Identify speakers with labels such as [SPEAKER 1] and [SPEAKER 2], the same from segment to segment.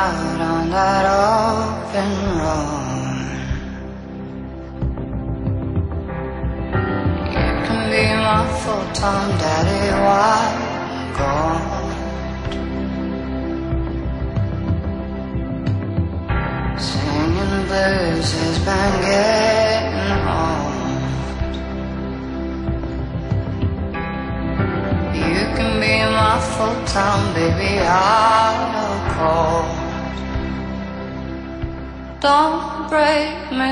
[SPEAKER 1] out on that open road. You can be my full-time daddy while I'm gone. Singing blues has been getting old. You can be my full-time baby out of cold. Don't break me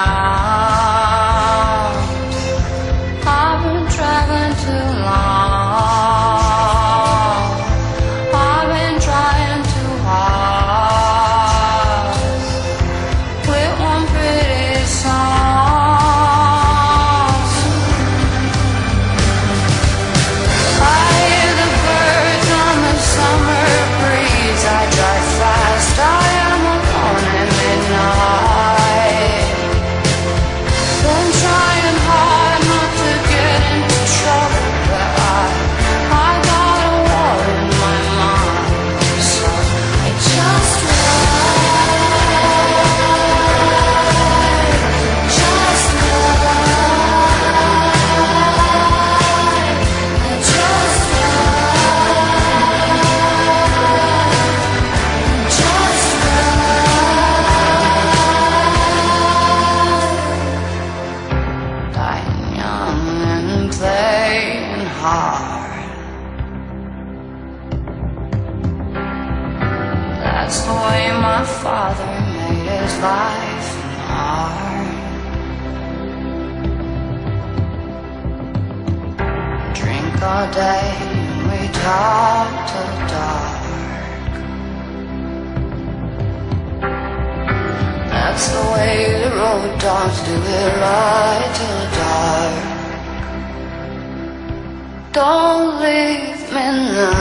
[SPEAKER 1] down. I've been traveling too long. I've been trying too hard with one pretty song. I hear the birds on the summer breeze. I drive fast, I am alone at midnight. Been trying hard not to get into trouble, but I got a war in my mind, so I just ride, just ride, I just ride, just ride. Dying young and playing hard. That's the way my father made his life and art. Drink all day and we talk till dark. That's the way the road dogs do it, right till dark. Don't leave me now.